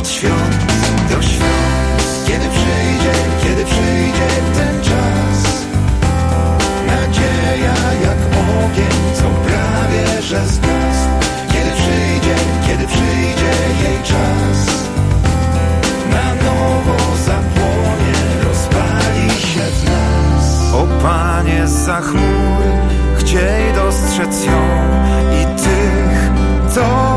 od świąt do świąt. Kiedy przyjdzie ten czas, nadzieja jak ogień, co prawie że zgasł. Kiedy przyjdzie jej czas, na nowo zapłonie, rozpali się w nas. O Panie, zza chmur chciej dostrzec ją i tych, co